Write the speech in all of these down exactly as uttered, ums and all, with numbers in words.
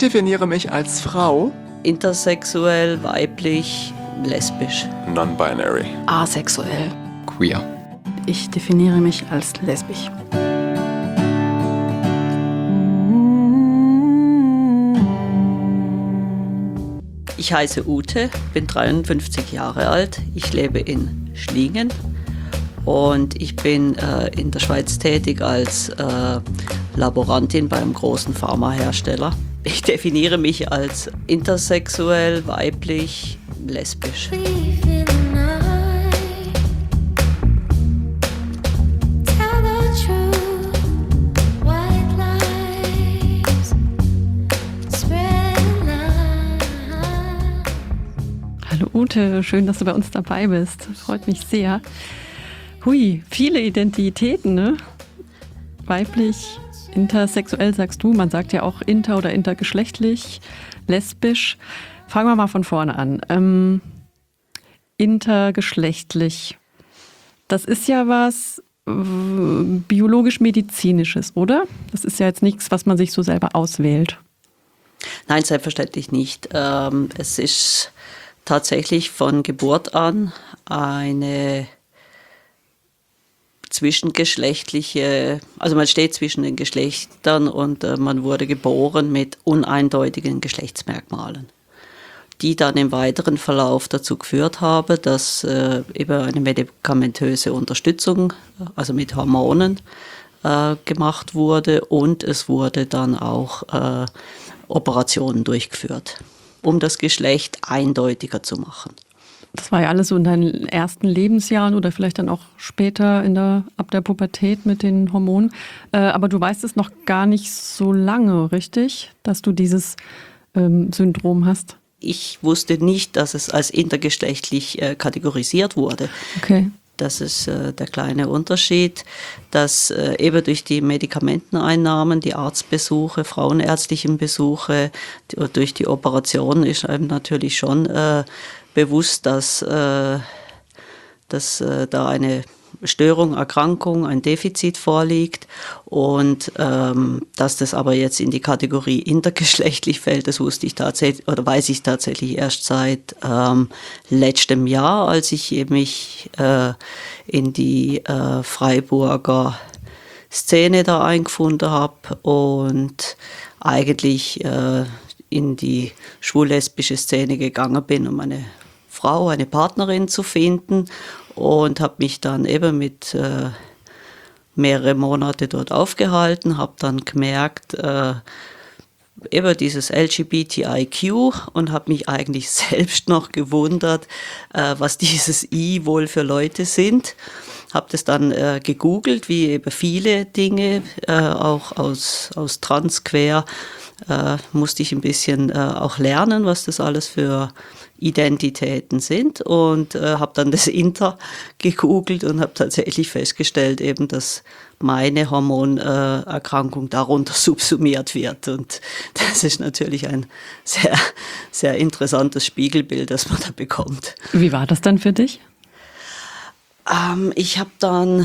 definiere mich als Frau. Intersexuell, weiblich, lesbisch. Non-binary. Asexuell. Queer. Ich definiere mich als lesbisch. Ich heiße Ute, bin dreiundfünfzig Jahre alt. Ich lebe in Schliengen und ich bin äh, in der Schweiz tätig als äh, Laborantin beim großen Pharmahersteller. Ich definiere mich als intersexuell, weiblich, lesbisch. Hallo Ute, schön, dass du bei uns dabei bist. Freut mich sehr. Hui, viele Identitäten, ne? Weiblich, intersexuell sagst du, man sagt ja auch inter- oder intergeschlechtlich, lesbisch. Fangen wir mal von vorne an. Ähm, intergeschlechtlich, das ist ja was äh, biologisch-medizinisches, oder? Das ist ja jetzt nichts, was man sich so selber auswählt. Nein, selbstverständlich nicht. Ähm, es ist tatsächlich von Geburt an eine zwischengeschlechtliche, also man steht zwischen den Geschlechtern und äh, man wurde geboren mit uneindeutigen Geschlechtsmerkmalen, die dann im weiteren Verlauf dazu geführt haben, dass äh, eben eine medikamentöse Unterstützung, also mit Hormonen, äh, gemacht wurde und es wurde dann auch äh, Operationen durchgeführt, um das Geschlecht eindeutiger zu machen. Das war ja alles so in deinen ersten Lebensjahren oder vielleicht dann auch später in der, ab der Pubertät mit den Hormonen. Äh, aber du weißt es noch gar nicht so lange, richtig, dass du dieses ähm, Syndrom hast? Ich wusste nicht, dass es als intergeschlechtlich äh, kategorisiert wurde. Okay. Das ist äh, der kleine Unterschied, dass äh, eben durch die Medikamenteneinnahmen, die Arztbesuche, frauenärztlichen Besuche, die, durch die Operation ist einem natürlich schon äh, bewusst, dass, äh, dass äh, da eine Störung, Erkrankung, ein Defizit vorliegt und ähm, dass das aber jetzt in die Kategorie intergeschlechtlich fällt, das wusste ich tatsächlich oder weiß ich tatsächlich erst seit ähm, letztem Jahr, als ich mich äh, in die äh, Freiburger Szene da eingefunden habe und eigentlich äh, in die schwul-lesbische Szene gegangen bin, um eine Frau, eine Partnerin zu finden und habe mich dann eben mit äh, mehrere Monate dort aufgehalten, habe dann gemerkt, äh, eben dieses L G B T I Q und habe mich eigentlich selbst noch gewundert, äh, was dieses I wohl für Leute sind. Habe das dann äh, gegoogelt, wie eben viele Dinge, äh, auch aus, aus Trans, Quer, äh, musste ich ein bisschen äh, auch lernen, was das alles für Identitäten sind und äh, habe dann das Inter gegoogelt und habe tatsächlich festgestellt, eben, dass meine Hormonerkrankung darunter subsumiert wird und das ist natürlich ein sehr, sehr interessantes Spiegelbild, das man da bekommt. Wie war das dann für dich? Ähm, ich habe dann,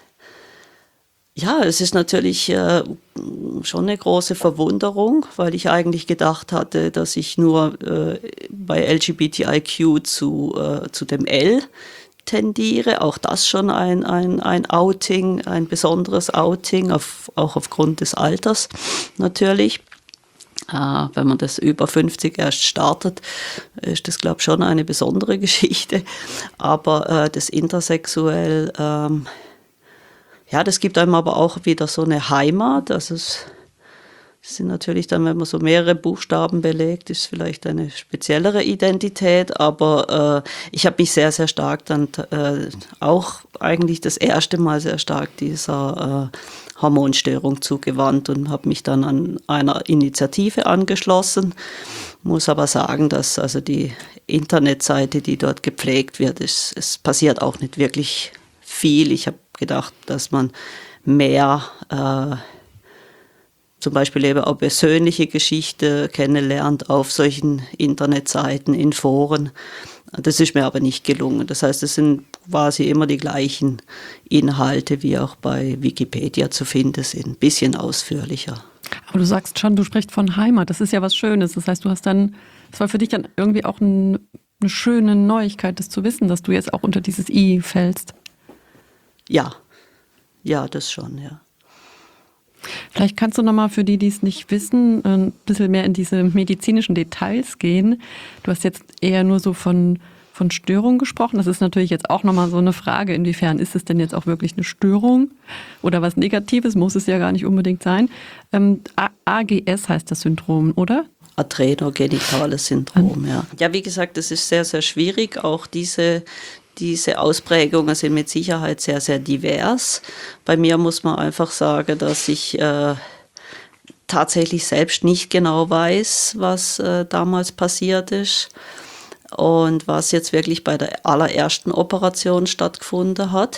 ja, es ist natürlich äh, schon eine große Verwunderung, weil ich eigentlich gedacht hatte, dass ich nur äh, bei L G B T I Q zu, äh, zu dem L tendiere. Auch das schon ein, ein, ein Outing, ein besonderes Outing, auf, auch aufgrund des Alters natürlich. Äh, wenn man das über fünfzig erst startet, ist das, glaube ich, schon eine besondere Geschichte. Aber äh, das Intersexuell, ähm, ja, das gibt einem aber auch wieder so eine Heimat. Also es sind natürlich dann, wenn man so mehrere Buchstaben belegt, ist vielleicht eine speziellere Identität. Aber äh, ich habe mich sehr, sehr stark dann äh, auch eigentlich das erste Mal sehr stark dieser äh, Hormonstörung zugewandt und habe mich dann an einer Initiative angeschlossen. Muss aber sagen, dass also die Internetseite, die dort gepflegt wird, ist, es passiert auch nicht wirklich viel. Ich habe gedacht, dass man mehr äh, zum Beispiel eben auch persönliche Geschichte kennenlernt auf solchen Internetseiten, in Foren. Das ist mir aber nicht gelungen. Das heißt, es sind quasi immer die gleichen Inhalte, wie auch bei Wikipedia zu finden sind, ein bisschen ausführlicher. Aber du sagst schon, du sprichst von Heimat. Das ist ja was Schönes. Das heißt, du hast dann, es war für dich dann irgendwie auch ein, eine schöne Neuigkeit, das zu wissen, dass du jetzt auch unter dieses I fällst. Ja, ja, das schon, ja. Vielleicht kannst du nochmal für die, die es nicht wissen, ein bisschen mehr in diese medizinischen Details gehen. Du hast jetzt eher nur so von, von Störungen gesprochen. Das ist natürlich jetzt auch nochmal so eine Frage, inwiefern ist es denn jetzt auch wirklich eine Störung oder was Negatives, muss es ja gar nicht unbedingt sein. Ähm, A G S heißt das Syndrom, oder? Adrenogenitales Syndrom, ja. Ja, wie gesagt, das ist sehr, sehr schwierig. Auch diese, diese Ausprägungen sind mit Sicherheit sehr, sehr divers. Bei mir muss man einfach sagen, dass ich äh, tatsächlich selbst nicht genau weiß, was äh, damals passiert ist und was jetzt wirklich bei der allerersten Operation stattgefunden hat.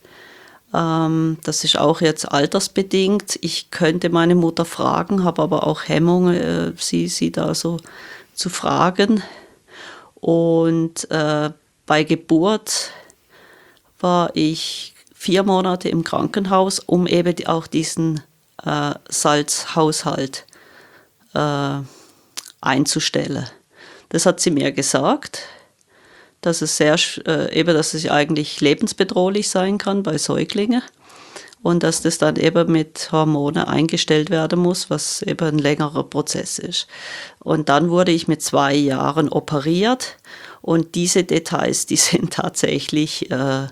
Ähm, das ist auch jetzt altersbedingt. Ich könnte meine Mutter fragen, habe aber auch Hemmungen, äh, sie, sie da so zu fragen. Und äh, bei Geburt war ich vier Monate im Krankenhaus, um eben auch diesen äh, Salzhaushalt äh, einzustellen. Das hat sie mir gesagt, dass es sehr äh, eben, dass es eigentlich lebensbedrohlich sein kann bei Säuglingen und dass das dann eben mit Hormonen eingestellt werden muss, was eben ein längerer Prozess ist. Und dann wurde ich mit zwei Jahren operiert und diese Details, die sind tatsächlich äh,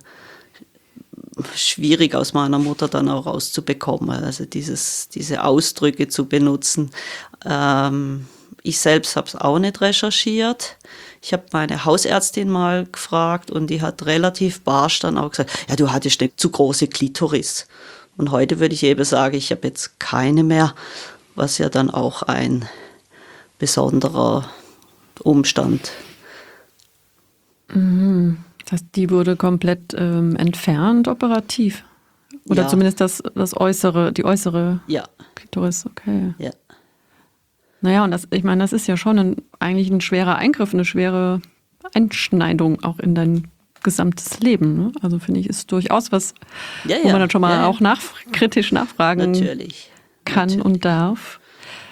schwierig aus meiner Mutter dann auch rauszubekommen, also dieses, diese Ausdrücke zu benutzen. Ähm, ich selbst habe es auch nicht recherchiert. Ich habe meine Hausärztin mal gefragt und die hat relativ barsch dann auch gesagt, ja, du hattest eine zu große Klitoris. Und heute würde ich eben sagen, ich habe jetzt keine mehr, was ja dann auch ein besonderer Umstand. Mhm. Das heißt, die wurde komplett ähm, entfernt operativ? Oder Ja. zumindest das, das äußere, die äußere Ja. Klitoris, okay. Ja. Naja, und das, ich meine, das ist ja schon ein, eigentlich ein schwerer Eingriff, eine schwere Einschneidung auch in dein gesamtes Leben. Ne? Also finde ich, ist durchaus was, Ja, wo ja. man dann schon mal Ja, ja. auch nach, kritisch nachfragen Natürlich. kann Natürlich. und darf.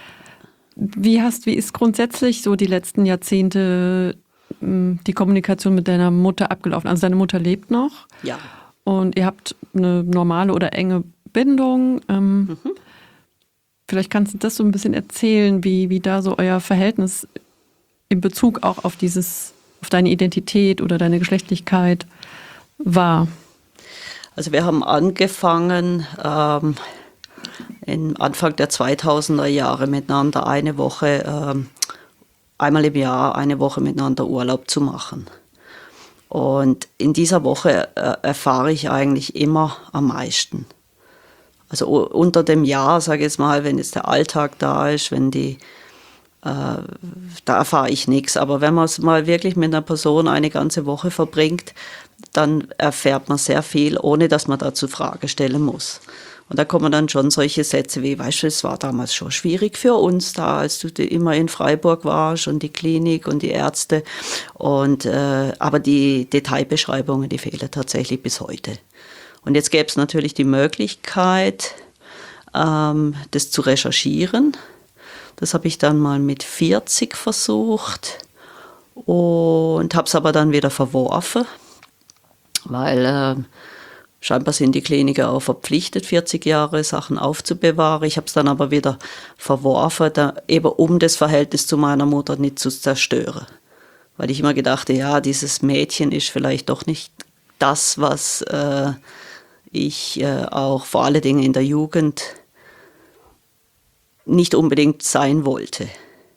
Wie hast, wie ist grundsätzlich so die letzten Jahrzehnte mh, die Kommunikation mit deiner Mutter abgelaufen? Also deine Mutter lebt noch Ja. und ihr habt eine normale oder enge Bindung. Ähm, Mhm. Vielleicht kannst du das so ein bisschen erzählen, wie, wie da so euer Verhältnis in Bezug auch auf dieses, auf deine Identität oder deine Geschlechtlichkeit war. Also wir haben angefangen ähm, im Anfang der zweitausender Jahre miteinander eine Woche, ähm, einmal im Jahr eine Woche miteinander Urlaub zu machen. Und in dieser Woche äh, erfahre ich eigentlich immer am meisten. Also unter dem Jahr, sage ich jetzt mal, wenn jetzt der Alltag da ist, wenn die, äh, da erfahre ich nichts. Aber wenn man es mal wirklich mit einer Person eine ganze Woche verbringt, dann erfährt man sehr viel, ohne dass man dazu Frage stellen muss. Und da kommen dann schon solche Sätze wie, weißt du, es war damals schon schwierig für uns da, als du immer in Freiburg warst und die Klinik und die Ärzte. Und, äh, aber die Detailbeschreibungen, die fehlen tatsächlich bis heute. Und jetzt gäbe es natürlich die Möglichkeit, ähm, das zu recherchieren. Das habe ich dann mal mit vierzig versucht und habe es aber dann wieder verworfen, weil äh, scheinbar sind die Kliniken auch verpflichtet, vierzig Jahre Sachen aufzubewahren. Ich habe es dann aber wieder verworfen, da, eben um das Verhältnis zu meiner Mutter nicht zu zerstören. Weil ich immer gedachte, ja, dieses Mädchen ist vielleicht doch nicht das, was äh, ich äh, auch vor allen Dingen in der Jugend nicht unbedingt sein wollte,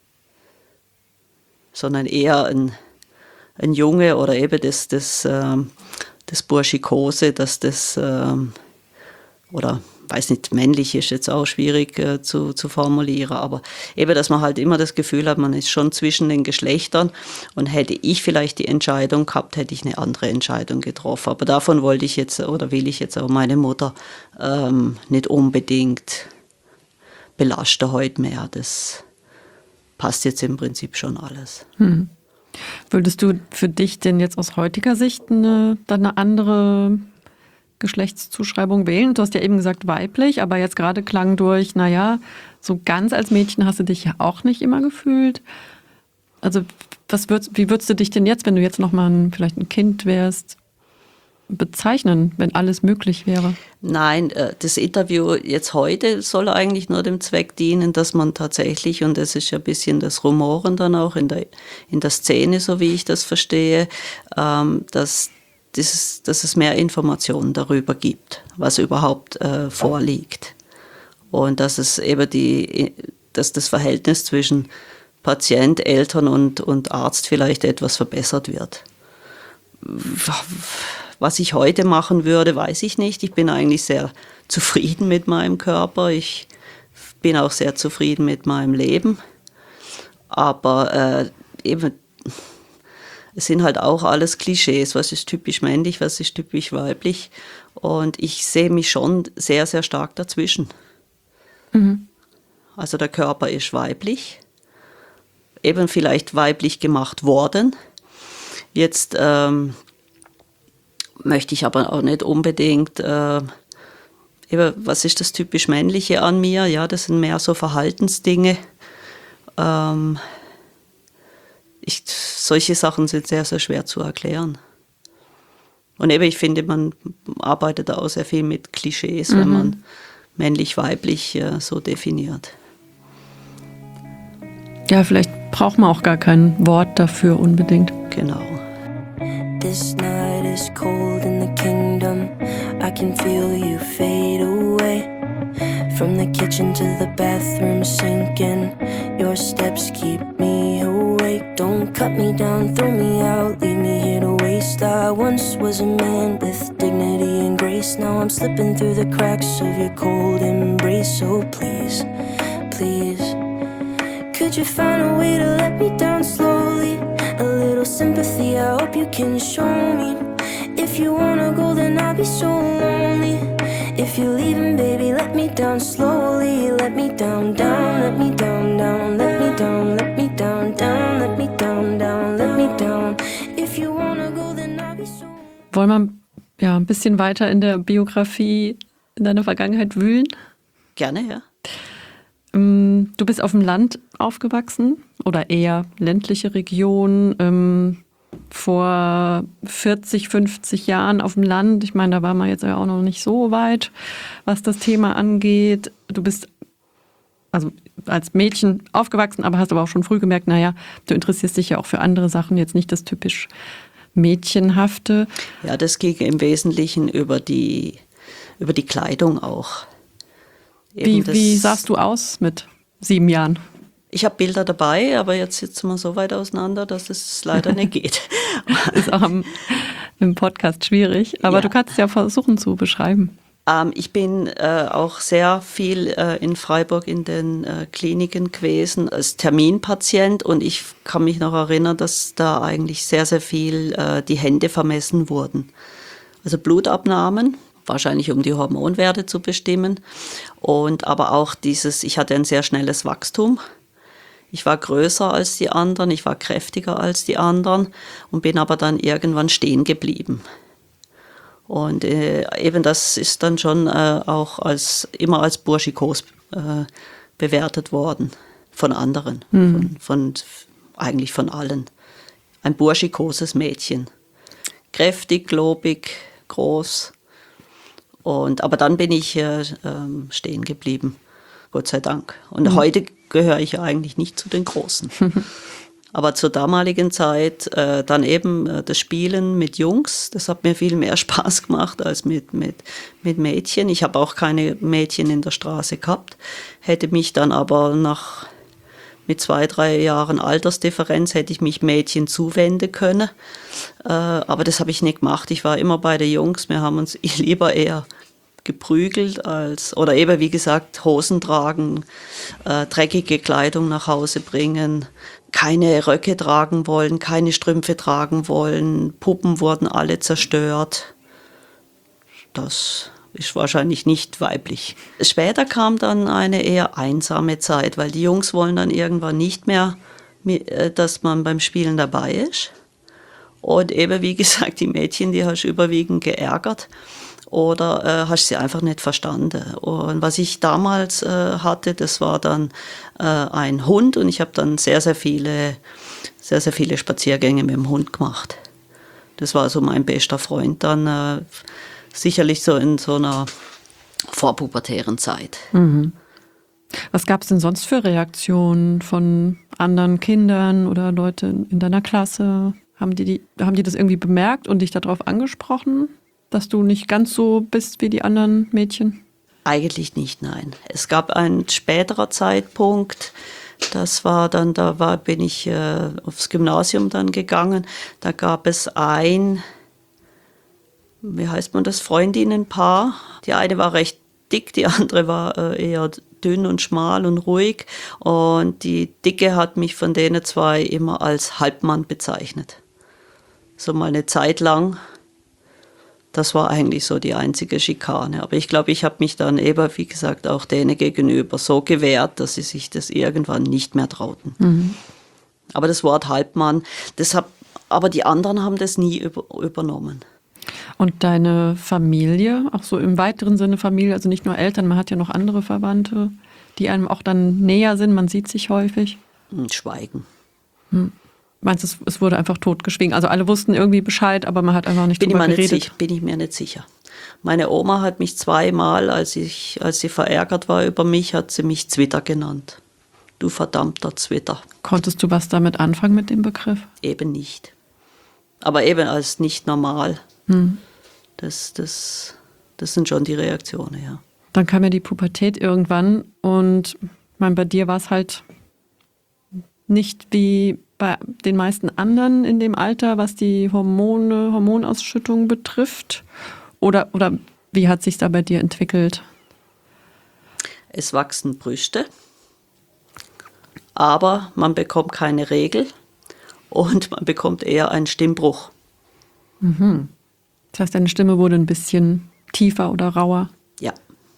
sondern eher ein, ein Junge oder eben das, das, ähm, das Burschikose, dass das, ähm, oder weiß nicht, männlich ist jetzt auch schwierig äh, zu, zu formulieren, aber eben, dass man halt immer das Gefühl hat, man ist schon zwischen den Geschlechtern und hätte ich vielleicht die Entscheidung gehabt, hätte ich eine andere Entscheidung getroffen. Aber davon wollte ich jetzt oder will ich jetzt auch meine Mutter ähm, nicht unbedingt belasten heute mehr. Das passt jetzt im Prinzip schon alles. Hm. Würdest du für dich denn jetzt aus heutiger Sicht eine, dann eine andere Geschlechtszuschreibung wählen? Du hast ja eben gesagt weiblich, aber jetzt gerade klang durch, naja, so ganz als Mädchen hast du dich ja auch nicht immer gefühlt. Also was würdest, wie würdest du dich denn jetzt, wenn du jetzt nochmal ein, vielleicht ein Kind wärst, bezeichnen, wenn alles möglich wäre? Nein, das Interview jetzt heute soll eigentlich nur dem Zweck dienen, dass man tatsächlich, und das ist ja ein bisschen das Rumoren dann auch in der, in der Szene, so wie ich das verstehe, dass, dieses, dass es mehr Informationen darüber gibt, was überhaupt äh, vorliegt. Und dass es eben die, dass das Verhältnis zwischen Patient, Eltern und, und Arzt vielleicht etwas verbessert wird. Was ich heute machen würde, weiß ich nicht. Ich bin eigentlich sehr zufrieden mit meinem Körper. Ich bin auch sehr zufrieden mit meinem Leben. Aber äh, eben, es sind halt auch alles Klischees. Was ist typisch männlich, was ist typisch weiblich? Und ich sehe mich schon sehr, sehr stark dazwischen. Mhm. Also der Körper ist weiblich, eben vielleicht weiblich gemacht worden. Jetzt ähm, möchte ich aber auch nicht unbedingt, äh, eben, was ist das typisch Männliche an mir? Ja, das sind mehr so Verhaltensdinge. Ähm, ich, solche Sachen sind sehr, sehr schwer zu erklären. Und eben, ich finde, man arbeitet da auch sehr viel mit Klischees, mhm. wenn man männlich-weiblich äh, so definiert. Ja, vielleicht braucht man auch gar kein Wort dafür unbedingt. Genau. This night is cold in the kingdom. I can feel you fade away. From the kitchen to the bathroom sinking. Your steps keep me awake. Don't cut me down, throw me out, leave me here to waste. I once was a man with dignity and grace. Now I'm slipping through the cracks of your cold embrace. So please, please, could you find a way to let me down slowly? A little sympathy, I hope you can show me. If you wanna go, then I'll be so lonely. If you're leaving, baby, let me down slowly. Let me down, down, let me down, down. Let me down, let me down, down. Let me down, down, let me down. If you wanna go, then I'll be so... Wollen wir ja, ein bisschen weiter in der Biografie, in deiner Vergangenheit wühlen? Gerne, ja. Du bist auf dem Land aufgewachsen oder eher ländliche Region, ähm, vor vierzig, fünfzig Jahren auf dem Land. Ich meine, da war man jetzt ja auch noch nicht so weit, was das Thema angeht. Du bist also als Mädchen aufgewachsen, aber hast aber auch schon früh gemerkt, naja, du interessierst dich ja auch für andere Sachen, jetzt nicht das typisch Mädchenhafte. Ja, das ging im Wesentlichen über die, über die Kleidung auch. Wie, wie sahst du aus mit sieben Jahren? Ich habe Bilder dabei, aber jetzt sitzen wir so weit auseinander, dass es leider nicht geht. Das ist auch im, im Podcast schwierig, aber ja. Du kannst es ja versuchen zu beschreiben. Ähm, ich bin äh, auch sehr viel äh, in Freiburg in den äh, Kliniken gewesen als Terminpatient und ich kann mich noch erinnern, dass da eigentlich sehr, sehr viel äh, die Hände vermessen wurden. Also Blutabnahmen. Wahrscheinlich um die Hormonwerte zu bestimmen. Und aber auch dieses, ich hatte ein sehr schnelles Wachstum. Ich war größer als die anderen, ich war kräftiger als die anderen und bin aber dann irgendwann stehen geblieben. Und äh, eben das ist dann schon äh, auch als, immer als burschikos äh, bewertet worden von anderen, mhm. von, von, eigentlich von allen. Ein burschikoses Mädchen. Kräftig, globig, groß. Und, aber dann bin ich äh, ähm, stehen geblieben, Gott sei Dank. Und mhm. heute gehöre ich ja eigentlich nicht zu den Großen. Aber zur damaligen Zeit äh, dann eben äh, das Spielen mit Jungs, das hat mir viel mehr Spaß gemacht als mit, mit, mit Mädchen. Ich habe auch keine Mädchen in der Straße gehabt, hätte mich dann aber nach... Mit zwei, drei Jahren Altersdifferenz hätte ich mich Mädchen zuwenden können. Äh, aber das habe ich nicht gemacht. Ich war immer bei den Jungs. Wir haben uns lieber eher geprügelt als, oder eben wie gesagt, Hosen tragen, äh, dreckige Kleidung nach Hause bringen, keine Röcke tragen wollen, keine Strümpfe tragen wollen. Puppen wurden alle zerstört. Das ist wahrscheinlich nicht weiblich. Später kam dann eine eher einsame Zeit, weil die Jungs wollen dann irgendwann nicht mehr, dass man beim Spielen dabei ist. Und eben, wie gesagt, die Mädchen, die hast du überwiegend geärgert. oder äh, hast sie einfach nicht verstanden. Und was ich damals äh, hatte, das war dann äh, ein Hund und ich habe dann sehr, sehr viele, sehr, sehr viele Spaziergänge mit dem Hund gemacht. Das war so mein bester Freund dann, äh, sicherlich so in so einer vorpubertären Zeit. Mhm. Was gab es denn sonst für Reaktionen von anderen Kindern oder Leute in deiner Klasse? Haben die, die, haben die das irgendwie bemerkt und dich darauf angesprochen, dass du nicht ganz so bist wie die anderen Mädchen? Eigentlich nicht, nein. Es gab einen späterer Zeitpunkt, das war dann, da war, bin ich äh, aufs Gymnasium dann gegangen, da gab es ein, wie heißt man das, Freundinnenpaar. Die eine war recht dick, die andere war äh, eher dünn und schmal und ruhig. Und die Dicke hat mich von denen zwei immer als Halbmann bezeichnet. So mal eine Zeit lang. Das war eigentlich so die einzige Schikane. Aber ich glaube, ich habe mich dann eben, wie gesagt, auch denen gegenüber so gewehrt, dass sie sich das irgendwann nicht mehr trauten. Mhm. Aber das Wort Halbmann, das hab, aber die anderen haben das nie über, übernommen. Und deine Familie, auch so im weiteren Sinne Familie, also nicht nur Eltern, man hat ja noch andere Verwandte, die einem auch dann näher sind, man sieht sich häufig? Schweigen. Hm. Meinst du, es, es wurde einfach totgeschwiegen? Also alle wussten irgendwie Bescheid, aber man hat einfach nicht bin drüber ich geredet? Nicht, bin ich mir nicht sicher. Meine Oma hat mich zweimal, als, ich, als sie verärgert war über mich, hat sie mich Zwitter genannt. Du verdammter Zwitter. Konntest du was damit anfangen mit dem Begriff? Eben nicht. Aber eben als nicht normal. Hm. Das, das, das sind schon die Reaktionen, ja. Dann kam ja die Pubertät irgendwann und ich meine, bei dir war es halt nicht wie bei den meisten anderen in dem Alter, was die Hormone, Hormonausschüttung betrifft. Oder, oder wie hat sich da bei dir entwickelt? Es wachsen Brüste, aber man bekommt keine Regel und man bekommt eher einen Stimmbruch. Mhm. Das heißt, deine Stimme wurde ein bisschen tiefer oder rauer? Ja.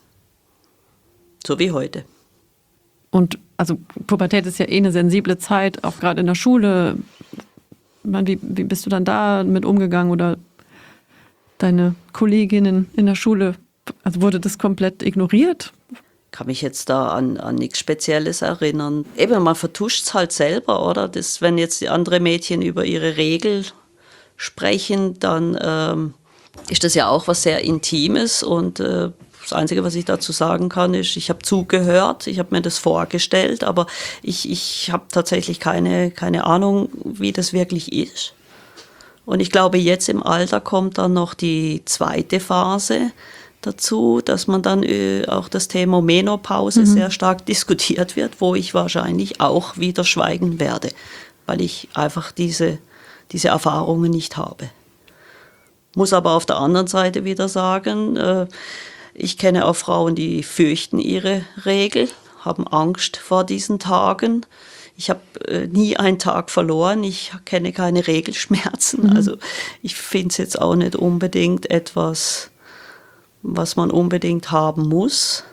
So wie heute. Und also Pubertät ist ja eh eine sensible Zeit, auch gerade in der Schule. Man, wie, wie bist du dann da mit umgegangen oder deine Kolleginnen in der Schule? Also wurde das komplett ignoriert? Kann mich jetzt da an, an nichts Spezielles erinnern. Eben, man vertuscht es halt selber, oder? Das, wenn jetzt die anderen Mädchen über ihre Regel sprechen, dann ähm, ist das ja auch was sehr Intimes und äh, das Einzige, was ich dazu sagen kann, ist, ich habe zugehört, ich habe mir das vorgestellt, aber ich, ich habe tatsächlich keine, keine Ahnung, wie das wirklich ist. Und ich glaube, jetzt im Alter kommt dann noch die zweite Phase dazu, dass man dann äh, auch das Thema Menopause mhm. sehr stark diskutiert wird, wo ich wahrscheinlich auch wieder schweigen werde, weil ich einfach diese, diese Erfahrungen nicht habe. Muss aber auf der anderen Seite wieder sagen, äh, ich kenne auch Frauen, die fürchten ihre Regel, haben Angst vor diesen Tagen. Ich habe äh, nie einen Tag verloren, ich kenne keine Regelschmerzen. Mhm. Also ich finde es jetzt auch nicht unbedingt etwas, was man unbedingt haben muss.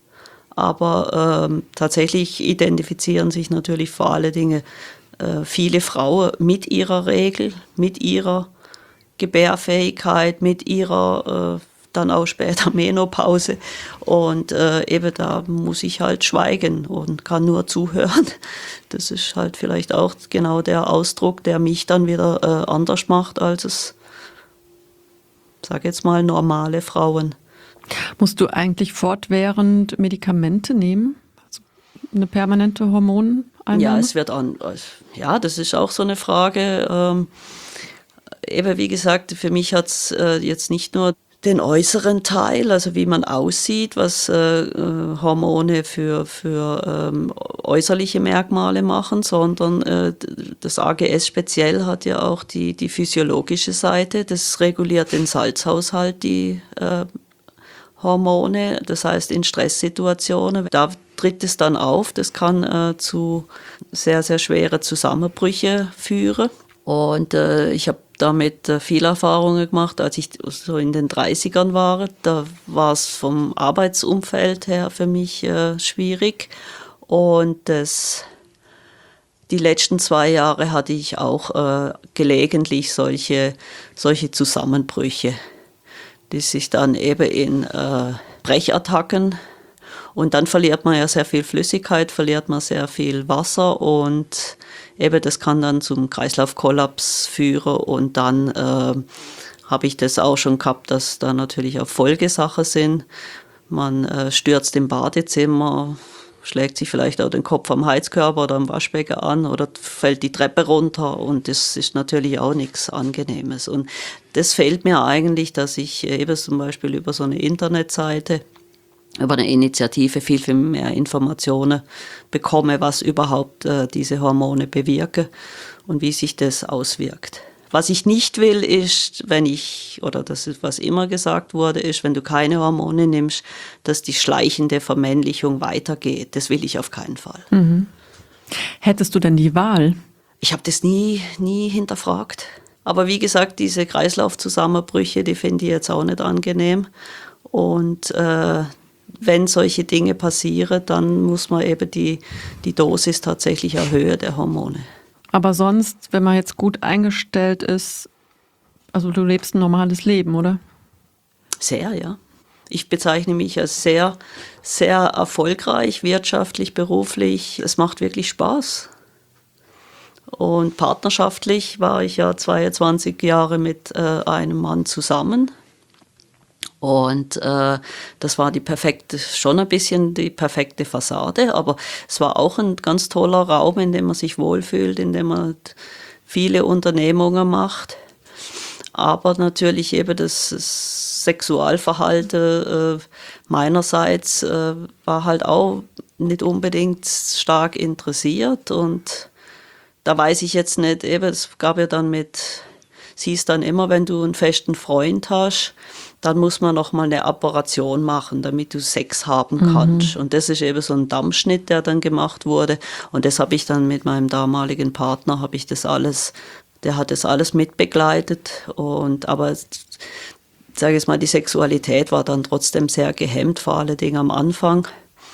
Aber ähm, tatsächlich identifizieren sich natürlich vor allen Dingen äh, viele Frauen mit ihrer Regel, mit ihrer Gebärfähigkeit, mit ihrer äh, dann auch später Menopause. Und äh, eben da muss ich halt schweigen und kann nur zuhören. Das ist halt vielleicht auch genau der Ausdruck, der mich dann wieder äh, anders macht, als es, sag jetzt mal, normale Frauen. Musst du eigentlich fortwährend Medikamente nehmen? Also eine permanente Hormoneinnahme? Ja, es wird an. Ja, das ist auch so eine Frage. Ähm, eben wie gesagt, für mich hat es äh, jetzt nicht nur den äußeren Teil, also wie man aussieht, was äh, Hormone für, für ähm, äußerliche Merkmale machen, sondern äh, das A G S speziell hat ja auch die, die physiologische Seite. Das reguliert den Salzhaushalt, die äh, Hormone, das heißt in Stresssituationen, da tritt es dann auf. Das kann äh, zu sehr, sehr schweren Zusammenbrüchen führen. Und äh, ich habe damit äh, viel Erfahrungen gemacht, als ich so in den dreißigern war. Da war es vom Arbeitsumfeld her für mich äh, schwierig. Und das, die letzten zwei Jahre hatte ich auch äh, gelegentlich solche, solche Zusammenbrüche. die sich dann eben in äh, Brechattacken, und dann verliert man ja sehr viel Flüssigkeit, verliert man sehr viel Wasser und eben das kann dann zum Kreislaufkollaps führen und dann äh, habe ich das auch schon gehabt, dass da natürlich auch Folgesachen sind. Man äh, stürzt im Badezimmer, schlägt sich vielleicht auch den Kopf am Heizkörper oder am Waschbecken an oder fällt die Treppe runter und das ist natürlich auch nichts Angenehmes. Und das fehlt mir eigentlich, dass ich eben zum Beispiel über so eine Internetseite, über eine Initiative viel, viel mehr Informationen bekomme, was überhaupt äh, diese Hormone bewirken und wie sich das auswirkt. Was ich nicht will, ist, wenn ich, oder das ist, was immer gesagt wurde, ist, wenn du keine Hormone nimmst, dass die schleichende Vermännlichung weitergeht. Das will ich auf keinen Fall. Mhm. Hättest du denn die Wahl? Ich habe das nie, nie hinterfragt. Aber wie gesagt, diese Kreislaufzusammenbrüche, die finde ich jetzt auch nicht angenehm. Und äh, wenn solche Dinge passieren, dann muss man eben die, die Dosis tatsächlich erhöhen der Hormone. Aber sonst, wenn man jetzt gut eingestellt ist, also du lebst ein normales Leben, oder? Sehr, ja. Ich bezeichne mich als sehr, sehr erfolgreich, wirtschaftlich, beruflich. Es macht wirklich Spaß. Und partnerschaftlich war ich ja zweiundzwanzig Jahre mit äh, einem Mann zusammen. Und äh, das war die perfekte, schon ein bisschen die perfekte Fassade, aber es war auch ein ganz toller Raum, in dem man sich wohlfühlt, in dem man viele Unternehmungen macht. Aber natürlich eben das Sexualverhalten äh, meinerseits äh, war halt auch nicht unbedingt stark interessiert. Und da weiß ich jetzt nicht, eben, es gab ja dann mit, siehst dann immer, wenn du einen festen Freund hast, dann muss man noch mal eine Operation machen, damit du Sex haben kannst. Mhm. Und das ist eben so ein Dammschnitt, der dann gemacht wurde. Und das habe ich dann mit meinem damaligen Partner, habe ich das alles, der hat das alles mitbegleitet. Und aber, sage ich mal, die Sexualität war dann trotzdem sehr gehemmt, vor allen Dingen am Anfang.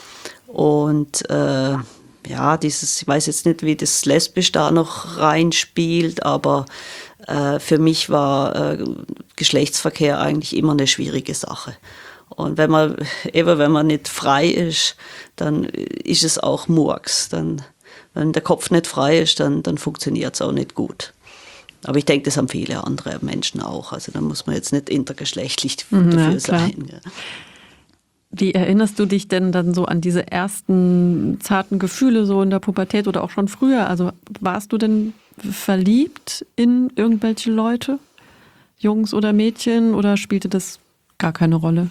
Und äh, ja, dieses, ich weiß jetzt nicht, wie das lesbisch da noch reinspielt, aber äh, für mich war äh, Geschlechtsverkehr eigentlich immer eine schwierige Sache. Und wenn man eben, wenn man nicht frei ist, dann ist es auch Murks. Dann, wenn der Kopf nicht frei ist, dann, dann funktioniert es auch nicht gut. Aber ich denke, das haben viele andere Menschen auch. Also da muss man jetzt nicht intergeschlechtlich mhm, dafür ja, sein. Ja. Wie erinnerst du dich denn dann so an diese ersten zarten Gefühle so in der Pubertät oder auch schon früher? Also warst du denn verliebt in irgendwelche Leute, Jungs oder Mädchen, oder spielte das gar keine Rolle?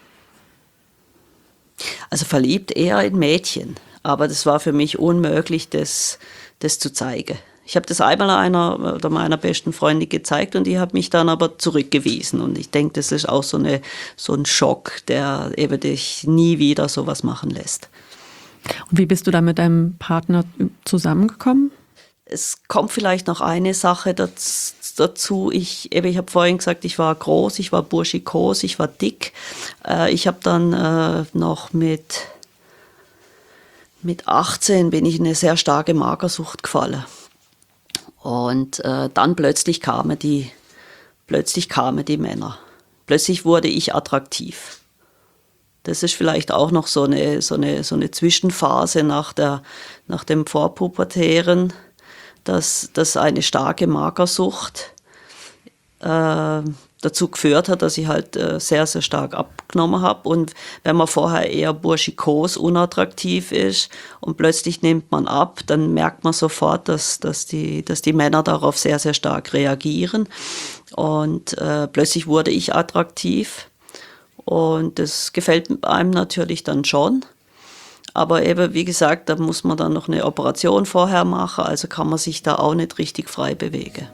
Also verliebt eher in Mädchen, aber das war für mich unmöglich, das, das zu zeigen. Ich habe das einmal einer oder meiner besten Freundin gezeigt und die hat mich dann aber zurückgewiesen. Und ich denke, das ist auch so, eine, so ein Schock, der eben dich nie wieder sowas machen lässt. Und wie bist du dann mit deinem Partner zusammengekommen? Es kommt vielleicht noch eine Sache dazu. Ich, eben, ich habe vorhin gesagt, ich war groß, ich war burschikos, ich war dick. Ich habe dann äh, noch mit, mit achtzehn bin ich in eine sehr starke Magersucht gefallen. Und äh, dann plötzlich kamen die, plötzlich kamen die Männer. Plötzlich wurde ich attraktiv. Das ist vielleicht auch noch so eine, so eine, so eine Zwischenphase nach, der, nach dem Vorpubertären, dass, dass eine starke Magersucht äh, dazu geführt hat, dass ich halt äh, sehr, sehr stark abgenommen habe. Und wenn man vorher eher burschikos, unattraktiv ist und plötzlich nimmt man ab, dann merkt man sofort, dass, dass, die, dass die Männer darauf sehr, sehr stark reagieren. Und äh, plötzlich wurde ich attraktiv. Und das gefällt einem natürlich dann schon. Aber eben, wie gesagt, da muss man dann noch eine Operation vorher machen, also kann man sich da auch nicht richtig frei bewegen.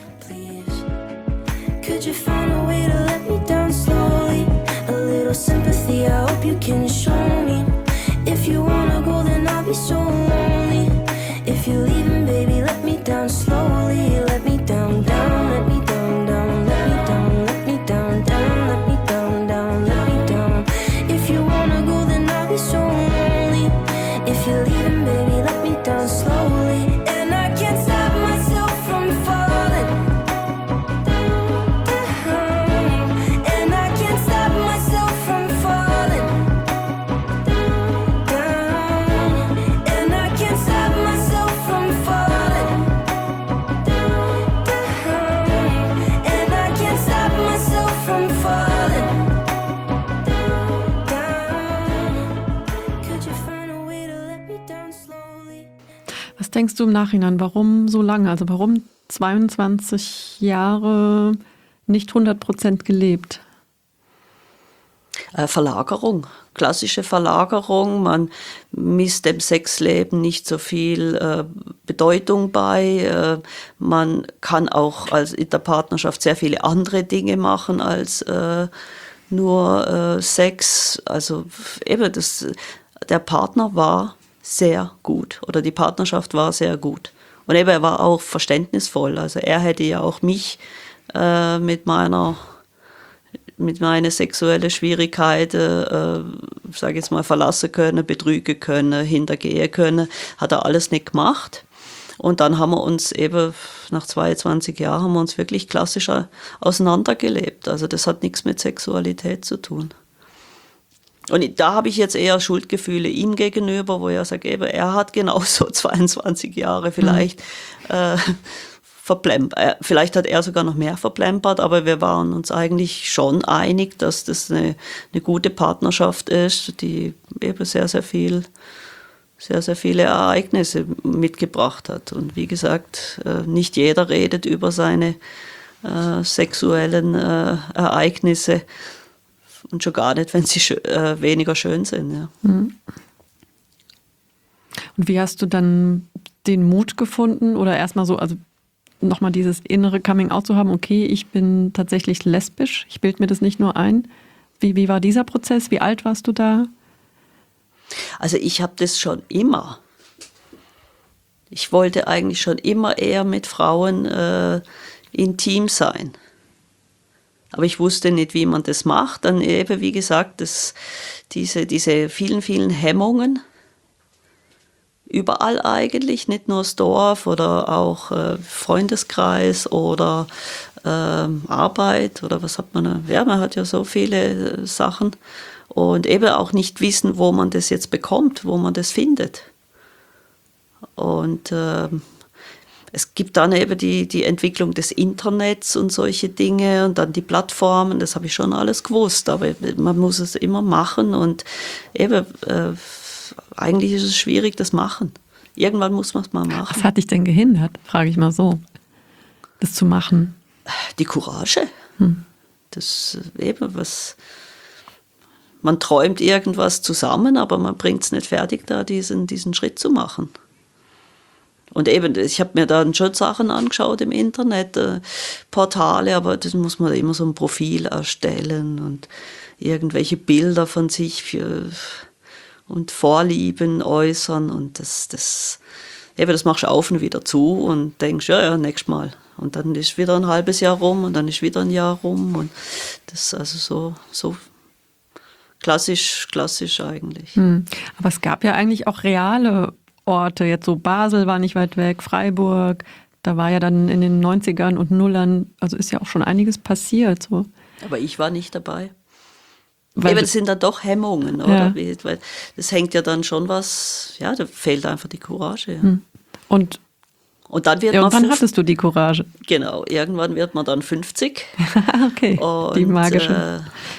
Could you find a way to let me down slowly? A little sympathy, I hope you can show me. If you wanna go, then I'll be so lonely. If you're leaving, baby, let me down slowly. Let me down, down, let me down, down, let me down, let me down, down, let me down, down, let me down. If you wanna go, then I'll be so lonely. If you're leaving, baby, let me down slowly. And I can't stop myself from falling. And I can't denkst du im Nachhinein, warum so lange? Also warum zweiundzwanzig Jahre nicht hundert Prozent gelebt? Äh, Verlagerung, klassische Verlagerung. Man misst dem Sexleben nicht so viel äh, Bedeutung bei. Äh, man kann auch als in der Partnerschaft sehr viele andere Dinge machen als äh, nur äh, Sex. Also eben, das, der Partner war sehr gut oder die Partnerschaft war sehr gut. Und eben, er war auch verständnisvoll. Also er hätte ja auch mich äh, mit meiner mit meinen sexuellen Schwierigkeiten, äh, sage jetzt mal, verlassen können, betrügen können, hintergehen können. Hat er alles nicht gemacht. Und dann haben wir uns eben, nach zweiundzwanzig Jahren, haben wir uns wirklich klassisch auseinandergelebt. Also das hat nichts mit Sexualität zu tun. Und da habe ich jetzt eher Schuldgefühle ihm gegenüber, wo ich sage, eben, er hat genauso zweiundzwanzig Jahre vielleicht mhm. äh, verplempert. Vielleicht hat er sogar noch mehr verplempert, aber wir waren uns eigentlich schon einig, dass das eine, eine gute Partnerschaft ist, die eben sehr, sehr viel, sehr, sehr viele Ereignisse mitgebracht hat. Und wie gesagt, nicht jeder redet über seine äh, sexuellen äh, Ereignisse und schon gar nicht, wenn sie schö- äh, weniger schön sind. Ja. Und wie hast du dann den Mut gefunden oder erstmal so, also nochmal dieses innere Coming-out zu haben, okay, ich bin tatsächlich lesbisch, ich bilde mir das nicht nur ein. Wie, wie war dieser Prozess? Wie alt warst du da? Also ich habe das schon immer. Ich wollte eigentlich schon immer eher mit Frauen äh, intim sein. Aber ich wusste nicht, wie man das macht. Dann eben, wie gesagt, das, diese, diese vielen, vielen Hemmungen, überall eigentlich, nicht nur das Dorf oder auch äh, Freundeskreis oder äh, Arbeit oder was hat man, ja, man hat ja so viele äh, Sachen und eben auch nicht wissen, wo man das jetzt bekommt, wo man das findet. Und äh, es gibt dann eben die, die Entwicklung des Internets und solche Dinge und dann die Plattformen, das habe ich schon alles gewusst, aber man muss es immer machen und eben äh, eigentlich ist es schwierig, das machen. Irgendwann muss man es mal machen. Was hat dich denn gehindert, frage ich mal so, das zu machen? Die Courage. Hm. Das eben was. Man träumt irgendwas zusammen, aber man bringt es nicht fertig, da diesen, diesen Schritt zu machen. Und eben, ich habe mir dann schon Sachen angeschaut im Internet, äh, Portale, aber das muss man immer so ein Profil erstellen und irgendwelche Bilder von sich für und Vorlieben äußern und das, das, eben, das machst du auf und wieder zu und denkst, ja, ja, nächstes Mal. Und dann ist wieder ein halbes Jahr rum und dann ist wieder ein Jahr rum und das ist also so, so klassisch, klassisch eigentlich. Hm. Aber es gab ja eigentlich auch reale Orte, jetzt so Basel war nicht weit weg, Freiburg, da war ja dann in den neunzigern und Nullern, also ist ja auch schon einiges passiert. So. Aber ich war nicht dabei. Weil Eben, das sind dann doch Hemmungen, oder? Ja. Weil das hängt ja dann schon was, ja, da fehlt einfach die Courage. Ja. Und, und dann wird irgendwann man fünf, hattest du die Courage. Genau, irgendwann wird man dann fünfzig. Okay, und, die magische. Äh,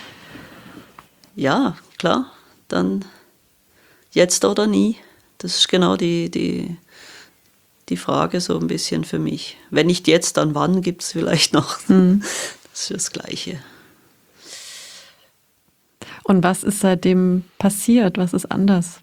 ja, klar, dann jetzt oder nie. Das ist genau die, die, die Frage so ein bisschen für mich. Wenn nicht jetzt, dann wann gibt es vielleicht noch. Hm. Das ist das Gleiche. Und was ist seitdem passiert? Was ist anders?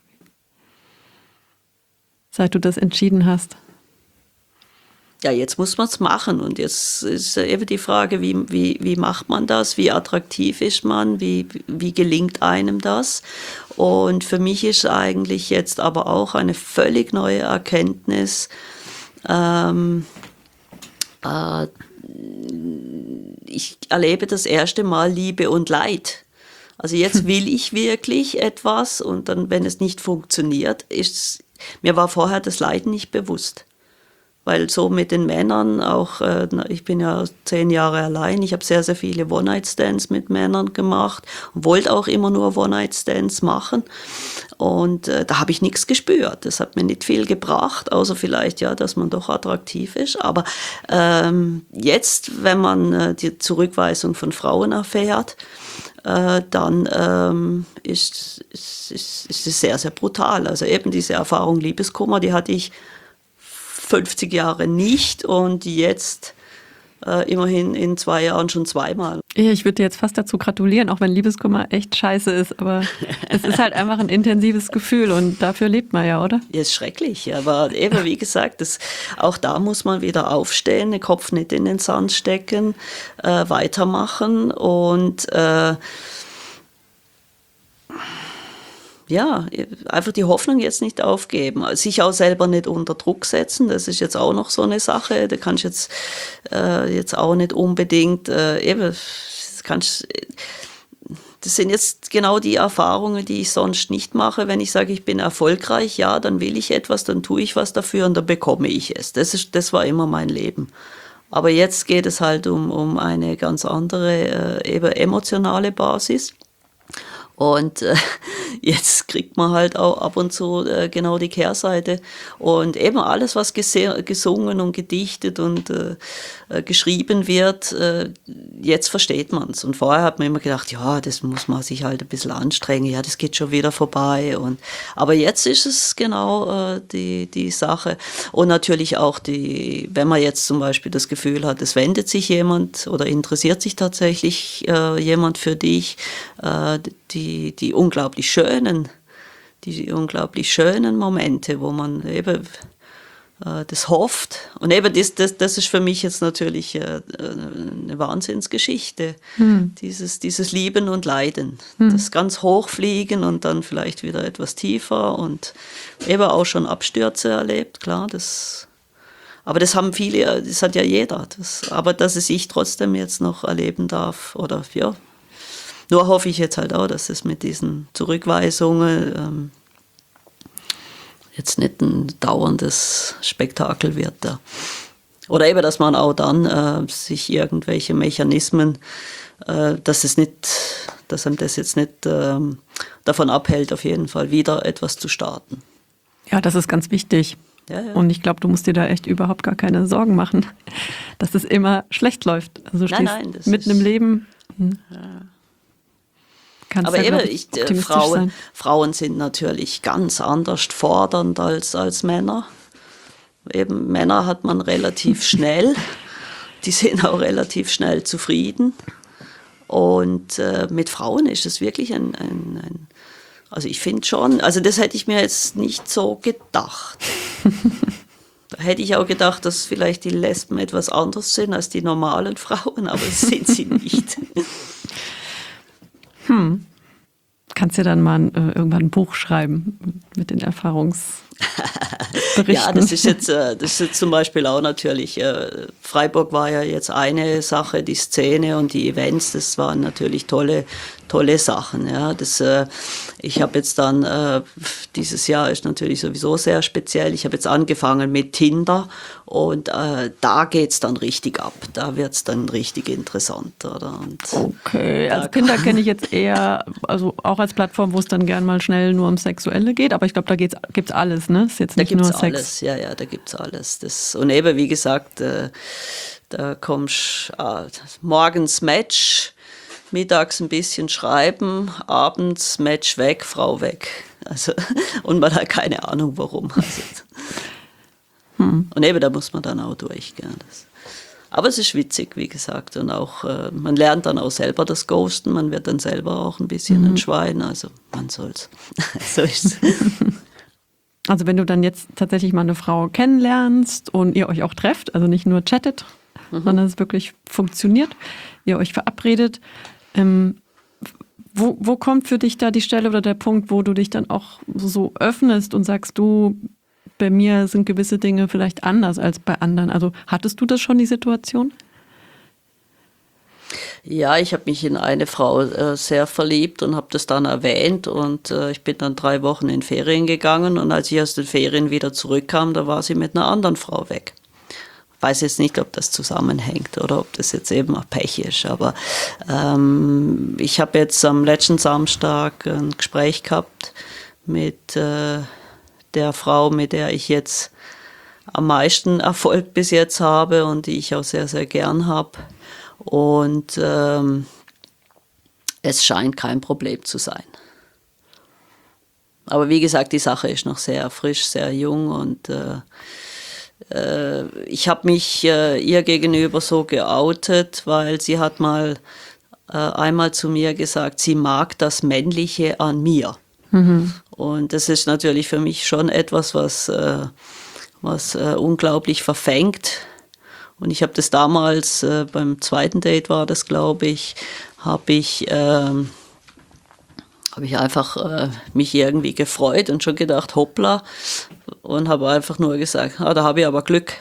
Seit du das entschieden hast? Ja, jetzt muss man es machen. Und jetzt ist eben die Frage, wie, wie, wie macht man das? Wie attraktiv ist man? Wie, wie gelingt einem das? Und für mich ist eigentlich jetzt aber auch eine völlig neue Erkenntnis, ähm, äh, ich erlebe das erste Mal Liebe und Leid. Also jetzt will ich wirklich etwas und dann, wenn es nicht funktioniert, ist mir war vorher das Leiden nicht bewusst. Weil so mit den Männern auch, äh, ich bin ja zehn Jahre allein, ich habe sehr, sehr viele One-Night-Stands mit Männern gemacht und wollte auch immer nur One-Night-Stands machen. Und äh, da habe ich nichts gespürt. Das hat mir nicht viel gebracht, außer vielleicht, ja, dass man doch attraktiv ist. Aber ähm, jetzt, wenn man äh, die Zurückweisung von Frauen erfährt, äh, dann ähm, ist, ist, ist, ist es sehr, sehr brutal. Also eben diese Erfahrung Liebeskummer, die hatte ich fünfzig Jahre nicht und jetzt äh, immerhin in zwei Jahren schon zweimal. Ja, ich würde dir jetzt fast dazu gratulieren, auch wenn Liebeskummer echt scheiße ist, aber es ist halt einfach ein intensives Gefühl und dafür lebt man ja, oder? Ja, ist schrecklich, aber eben, wie gesagt, das, auch da muss man wieder aufstehen, den Kopf nicht in den Sand stecken, äh, weitermachen und äh, ja, einfach die Hoffnung jetzt nicht aufgeben, sich auch selber nicht unter Druck setzen, das ist jetzt auch noch so eine Sache, da kannst du jetzt, äh, jetzt auch nicht unbedingt, äh, eben, das kannst, das sind jetzt genau die Erfahrungen, die ich sonst nicht mache, wenn ich sage, ich bin erfolgreich, ja, dann will ich etwas, dann tue ich was dafür und dann bekomme ich es, das ist, das war immer mein Leben. Aber jetzt geht es halt um, um eine ganz andere, äh, eben emotionale Basis. Und äh, jetzt kriegt man halt auch ab und zu äh, genau die Kehrseite. Und eben alles, was gese- gesungen und gedichtet und äh, äh, geschrieben wird, äh, jetzt versteht man es. Und vorher hat man immer gedacht, ja, das muss man sich halt ein bisschen anstrengen, ja, das geht schon wieder vorbei. Und, aber jetzt ist es genau äh, die, die Sache. Und natürlich auch, die, wenn man jetzt zum Beispiel das Gefühl hat, es wendet sich jemand oder interessiert sich tatsächlich äh, jemand für dich, äh, die, die unglaublich schönen, die unglaublich schönen Momente, wo man eben äh, das hofft. Und eben das, das, das ist für mich jetzt natürlich äh, eine Wahnsinnsgeschichte. Hm. Dieses, dieses Lieben und Leiden. Hm. Das ganz hochfliegen und dann vielleicht wieder etwas tiefer und eben auch schon Abstürze erlebt, klar, das. Aber das haben viele, das hat ja jeder. Das, aber dass es ich trotzdem jetzt noch erleben darf, oder ja. Nur hoffe ich jetzt halt auch, dass es mit diesen Zurückweisungen ähm, jetzt nicht ein dauerndes Spektakel wird da. Oder eben, dass man auch dann äh, sich irgendwelche Mechanismen, äh, dass es nicht, dass einem das jetzt nicht äh, davon abhält, auf jeden Fall wieder etwas zu starten. Ja, das ist ganz wichtig. Ja, ja. Und ich glaube, du musst dir da echt überhaupt gar keine Sorgen machen, dass es immer schlecht läuft. Also du nein, stehst nein, das mitten ist, im Leben. Hm. Ja. Kannst aber ja, eben, ich, äh, Frauen, Frauen sind natürlich ganz anders fordernd als, als Männer. Eben Männer hat man relativ schnell, die sind auch relativ schnell zufrieden. Und äh, mit Frauen ist es wirklich ein, ein, ein also ich finde schon, also das hätte ich mir jetzt nicht so gedacht. Da hätte ich auch gedacht, dass vielleicht die Lesben etwas anders sind als die normalen Frauen, aber das sind sie nicht. Hm. Kannst du dann mal äh, irgendwann ein Buch schreiben mit den Erfahrungsberichten? Ja, das ist jetzt, äh, das ist jetzt zum Beispiel auch natürlich, äh, Freiburg war ja jetzt eine Sache, die Szene und die Events, das waren natürlich tolle, tolle Sachen. Ja. Das, äh, ich habe jetzt dann, äh, dieses Jahr ist natürlich sowieso sehr speziell, ich habe jetzt angefangen mit Tinder und äh, da geht's dann richtig ab, da wird's dann richtig interessant. Oder? Und okay, also Tinder kenne ich jetzt eher, also auch als Plattform, wo es dann gern mal schnell nur um Sexuelle geht, aber ich glaube, da geht's, gibt's alles, ne? Ist jetzt nicht da gibt's nur Sex. Alles, ja, ja, da gibt's alles. Das, und eben, wie gesagt, äh, da kommst äh, morgens Match, mittags ein bisschen schreiben, abends Match weg, Frau weg. Also, und man hat keine Ahnung, warum. Also, hm. Und eben, da muss man dann auch durch. Gell, das. Aber es ist witzig, wie gesagt. Und auch, äh, man lernt dann auch selber das Ghosten, man wird dann selber auch ein bisschen mhm. ein Schwein. Also, man soll's. So ist's. Also wenn du dann jetzt tatsächlich mal eine Frau kennenlernst und ihr euch auch trefft, also nicht nur chattet, mhm. sondern es wirklich funktioniert, ihr euch verabredet, ähm, wo, wo kommt für dich da die Stelle oder der Punkt, wo du dich dann auch so öffnest und sagst, du, bei mir sind gewisse Dinge vielleicht anders als bei anderen. Also hattest du das schon, die Situation? Ja, ich habe mich in eine Frau äh, sehr verliebt und habe das dann erwähnt und äh, ich bin dann drei Wochen in Ferien gegangen und als ich aus den Ferien wieder zurückkam, da war sie mit einer anderen Frau weg. Ich weiß jetzt nicht, ob das zusammenhängt oder ob das jetzt eben auch Pech ist, aber ähm, ich habe jetzt am letzten Samstag ein Gespräch gehabt mit äh, der Frau, mit der ich jetzt am meisten Erfolg bis jetzt habe und die ich auch sehr, sehr gern habe. Und ähm, es scheint kein Problem zu sein. Aber wie gesagt, die Sache ist noch sehr frisch, sehr jung und äh, äh, ich habe mich äh, ihr gegenüber so geoutet, weil sie hat mal äh, einmal zu mir gesagt, sie mag das Männliche an mir. Mhm. Und das ist natürlich für mich schon etwas, was, äh, was äh, unglaublich verfängt. Und ich habe das damals, äh, beim zweiten Date war das, glaube ich, habe ich, äh, hab ich einfach äh, mich irgendwie gefreut und schon gedacht, hoppla, und habe einfach nur gesagt, ah, da habe ich aber Glück.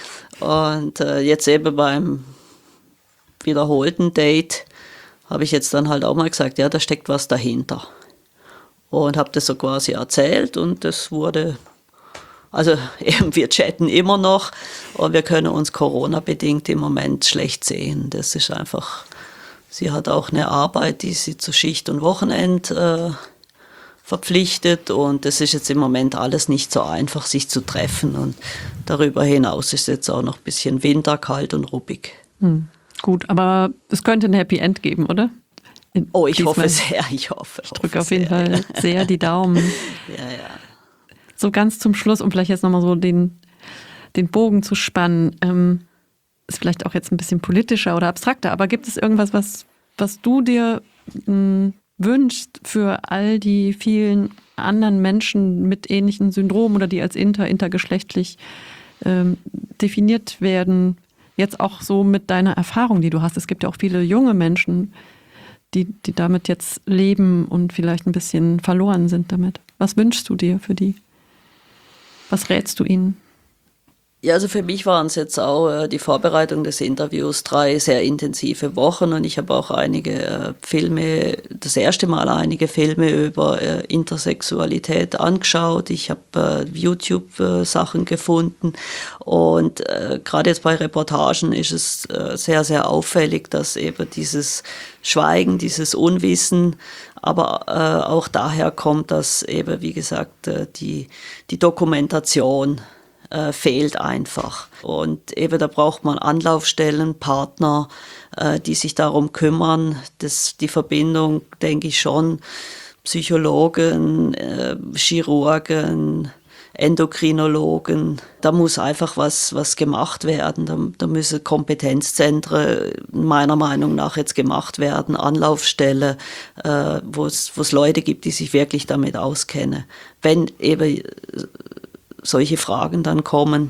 Und äh, jetzt eben beim wiederholten Date habe ich jetzt dann halt auch mal gesagt, ja, da steckt was dahinter. Und habe das so quasi erzählt und das wurde, also eben, wir chatten immer noch und wir können uns Corona-bedingt im Moment schlecht sehen. Das ist einfach, sie hat auch eine Arbeit, die sie zu Schicht und Wochenend äh, verpflichtet und es ist jetzt im Moment alles nicht so einfach, sich zu treffen und darüber hinaus ist es jetzt auch noch ein bisschen Winter, kalt und ruppig. Hm. Gut, aber es könnte ein Happy End geben, oder? In oh, ich diesmal. hoffe sehr, ich hoffe. Ich drücke auf jeden Fall sehr die Daumen. Ja, ja. So ganz zum Schluss, um vielleicht jetzt nochmal so den, den Bogen zu spannen, ähm, ist vielleicht auch jetzt ein bisschen politischer oder abstrakter, aber gibt es irgendwas, was, was du dir mh, wünschst für all die vielen anderen Menschen mit ähnlichen Syndromen oder die als inter, intergeschlechtlich ähm, definiert werden, jetzt auch so mit deiner Erfahrung, die du hast? Es gibt ja auch viele junge Menschen, die, die damit jetzt leben und vielleicht ein bisschen verloren sind damit. Was wünschst du dir für die? Was rätst du ihnen? Ja, also für mich waren es jetzt auch äh, die Vorbereitung des Interviews drei sehr intensive Wochen und ich habe auch einige äh, Filme, das erste Mal einige Filme über äh, Intersexualität angeschaut. Ich habe äh, YouTube-Sachen äh, gefunden und äh, gerade jetzt bei Reportagen ist es äh, sehr, sehr auffällig, dass eben dieses Schweigen, dieses Unwissen, aber äh, auch daher kommt, dass eben, wie gesagt, äh, die, die Dokumentation Äh, fehlt einfach. Und eben da braucht man Anlaufstellen, Partner, äh, die sich darum kümmern. Das, die Verbindung, denke ich schon, Psychologen, äh, Chirurgen, Endokrinologen, da muss einfach was, was gemacht werden. Da, da müssen Kompetenzzentren meiner Meinung nach jetzt gemacht werden, Anlaufstelle, äh, wo es Leute gibt, die sich wirklich damit auskennen. Wenn eben solche Fragen dann kommen.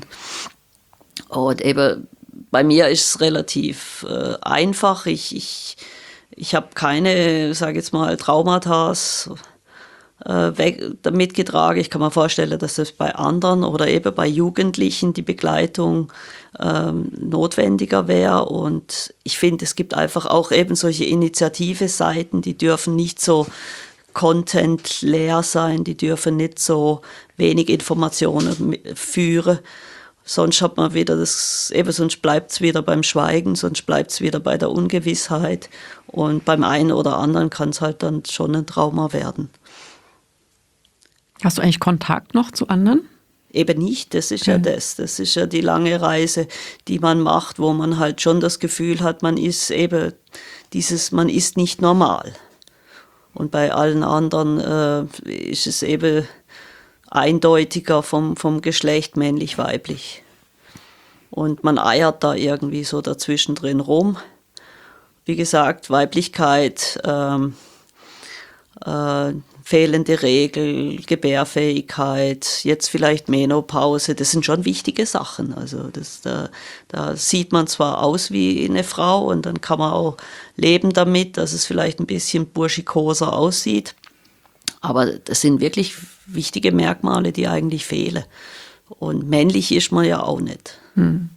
Und eben bei mir ist es relativ äh, einfach. Ich, ich, ich habe keine, sage jetzt mal, Traumata äh, mitgetragen. Ich kann mir vorstellen, dass das bei anderen oder eben bei Jugendlichen die Begleitung ähm, notwendiger wäre. Und ich finde, es gibt einfach auch eben solche Initiative-Seiten, die dürfen nicht so Content leer sein, die dürfen nicht so wenig Informationen führen. Sonst hat man wieder das, eben sonst bleibt es wieder beim Schweigen, sonst bleibt es wieder bei der Ungewissheit. Und beim einen oder anderen kann es halt dann schon ein Trauma werden. Hast du eigentlich Kontakt noch zu anderen? Eben nicht, das ist okay. ja das. Das ist ja die lange Reise, die man macht, wo man halt schon das Gefühl hat, man ist eben dieses, man ist nicht normal. Und bei allen anderen äh, ist es eben eindeutiger vom, vom Geschlecht männlich-weiblich. Und man eiert da irgendwie so dazwischen drin rum. Wie gesagt, Weiblichkeit, ähm, äh, fehlende Regel, Gebärfähigkeit, jetzt vielleicht Menopause, das sind schon wichtige Sachen. Also das, da, da sieht man zwar aus wie eine Frau und dann kann man auch leben damit, dass es vielleicht ein bisschen burschikoser aussieht. Aber das sind wirklich wichtige Merkmale, die eigentlich fehlen. Und männlich ist man ja auch nicht. Hm.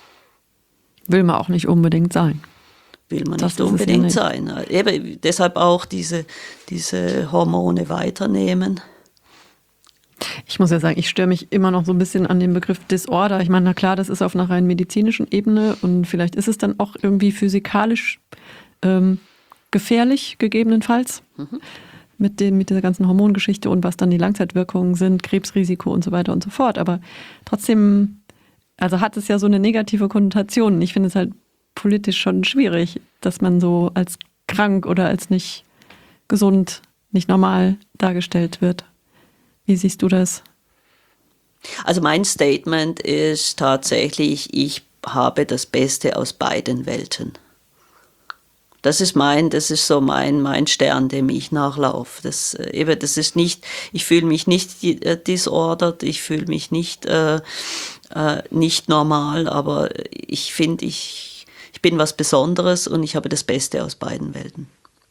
Will man auch nicht unbedingt sein. Will man das nicht unbedingt nicht. sein. Eben deshalb auch diese, diese Hormone weiternehmen. Ich muss ja sagen, ich störe mich immer noch so ein bisschen an dem Begriff Disorder. Ich meine, na klar, das ist auf einer rein medizinischen Ebene und vielleicht ist es dann auch irgendwie physikalisch ähm, gefährlich, gegebenenfalls, mhm. mit, den, mit dieser ganzen Hormongeschichte und was dann die Langzeitwirkungen sind, Krebsrisiko und so weiter und so fort. Aber trotzdem, also hat es ja so eine negative Konnotation. Ich finde es halt politisch schon schwierig, dass man so als krank oder als nicht gesund, nicht normal dargestellt wird. Wie siehst du das? Also mein Statement ist tatsächlich, ich habe das Beste aus beiden Welten. Das ist mein, das ist so mein, mein Stern, dem ich nachlaufe. Das, äh, eben, das ist nicht, ich fühle mich nicht äh, disordered, ich fühle mich nicht, äh, äh, nicht normal, aber ich finde, ich, ich bin was Besonderes und ich habe das Beste aus beiden Welten.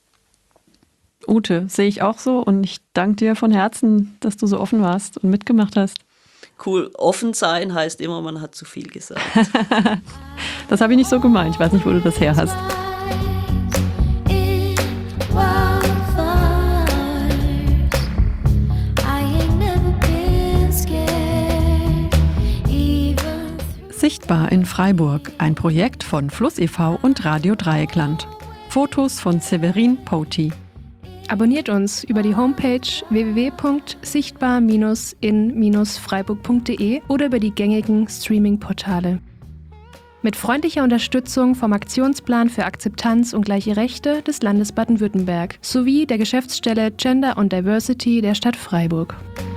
Ute, sehe ich auch so und ich danke dir von Herzen, dass du so offen warst und mitgemacht hast. Cool, offen sein heißt immer, man hat zu viel gesagt. Das habe ich nicht so gemeint, ich weiß nicht, wo du das her hast. Sichtbar in Freiburg, ein Projekt von Fluss e V und Radio Dreieckland. Fotos von Severin Poti. Abonniert uns über die Homepage w w w punkt sichtbar in freiburg punkt de oder über die gängigen Streaming-Portale. Mit freundlicher Unterstützung vom Aktionsplan für Akzeptanz und gleiche Rechte des Landes Baden-Württemberg sowie der Geschäftsstelle Gender und Diversity der Stadt Freiburg.